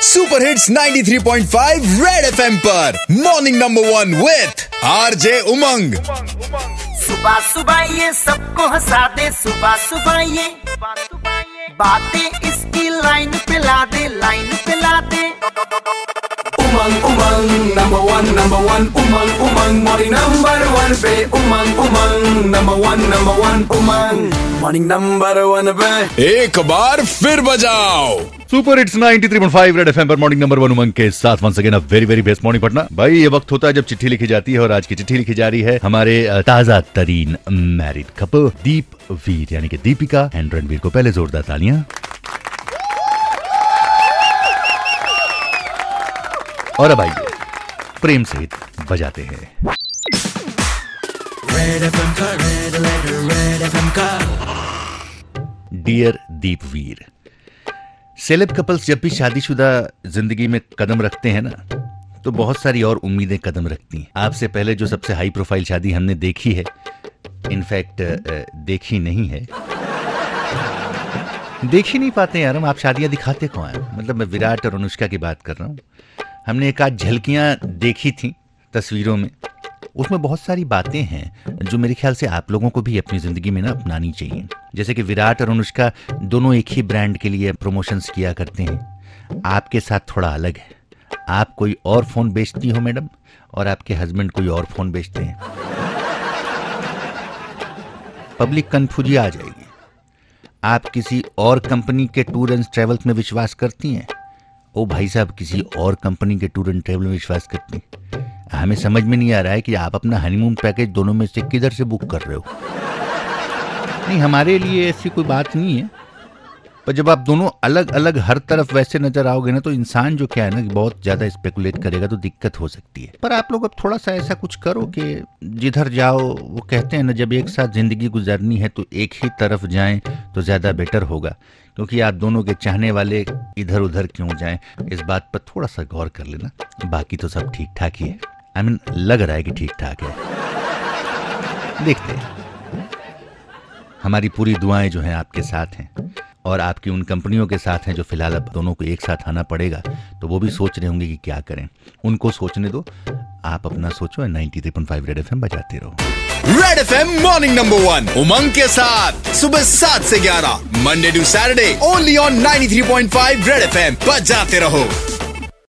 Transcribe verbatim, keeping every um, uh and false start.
Super hits ninety three point five red FM पर morning number one with RJ Umang. सुबह सुबह ये सबको हंसा दे, सुबह सुबह ये बातें इसकी लाइन पे ला दे, लाइन पे ला दे। Umang Umang number one number one Umang Umang morning number one पे Umang Umang number one number one Umang morning number one पे एक बार फिर बजाओ। Super hits ninety three point five red FM पर मॉर्निंग नंबर वन उमंग के साथ once again a very very best morning Patna. भाई ये वक्त होता है जब चिट्ठी लिखी जाती है और आज की चिट्ठी लिखी जा रही है हमारे ताजा तरीन मैरिड कपल दीप वीर यानी कि दीपिका एंड रणवीर को। पहले जोरदार तालियां। और अब आइए प्रेम सहित बजाते हैं रेड एफएम का रेड लेटर रेड एफएम का। Dear Deep Veer, celeb couples जब भी शादीशुदा जिंदगी में कदम रखते हैं ना तो बहुत सारी और उम्मीदें कदम रखती हैं। आपसे पहले जो सबसे हाई प्रोफाइल शादी हमने देखी है, इनफैक्ट देखी नहीं है, देख ही नहीं पाते यार हम। आप शादियां दिखाते कौन है? मतलब मैं विराट और अनुष्का की बात कर रहा हूँ। हमने एक आध झलकियां देखी थी तस्वीरों में, उसमें बहुत सारी बातें हैं जो मेरे ख्याल से आप लोगों को भी अपनी जिंदगी में ना अपनानी चाहिए। जैसे कि विराट और अनुष्का दोनों एक ही ब्रांड के लिए प्रमोशंस किया करते हैं। आपके साथ थोड़ा अलग है, आप कोई और फोन बेचती हो मैडम और आपके हस्बैंड कोई और फोन बेचते हैं। पब्लिक कंफ्यूजन आ जाएगी। आप किसी और कंपनी के टूर एंड ट्रेवल्स में विश्वास करती हैं, ओ भाई साहब किसी और कंपनी के टूर एंड ट्रेवल में विश्वास करती हैं। हमें समझ में नहीं आ रहा है कि आप अपना हनीमून पैकेज दोनों में से किधर से बुक कर रहे हो। नहीं, हमारे लिए ऐसी कोई बात नहीं है, पर जब आप दोनों अलग अलग हर तरफ वैसे नजर आओगे ना तो इंसान जो क्या है ना बहुत ज्यादा स्पेकुलेट करेगा तो दिक्कत हो सकती है। पर आप लोग अब थोड़ा सा ऐसा कुछ करो कि जिधर जाओ, वो कहते हैं ना जब एक साथ जिंदगी गुजारनी है तो एक ही तरफ जाएं तो ज्यादा बेटर होगा, क्योंकि आप दोनों के चाहने वाले इधर उधर क्यों जाएं, इस बात पर थोड़ा सा गौर कर लेना। बाकी तो सब ठीक ठाक ही है। आई मीन लग रहा है कि ठीक ठाक है। देखते हैं। हमारी पूरी दुआएं जो हैं आपके साथ हैं और आपकी उन कंपनियों के साथ हैं जो फिलहाल अब दोनों को एक साथ आना पड़ेगा, तो वो भी सोच रहे होंगे कि क्या करें। उनको सोचने दो, आप अपना सोचो। Ninety three point five red FM बजाते रहो। Red FM morning number one Umang के साथ सुबह सात से ग्यारह Monday to Saturday only on ninety three point five red FM बजाते रहो।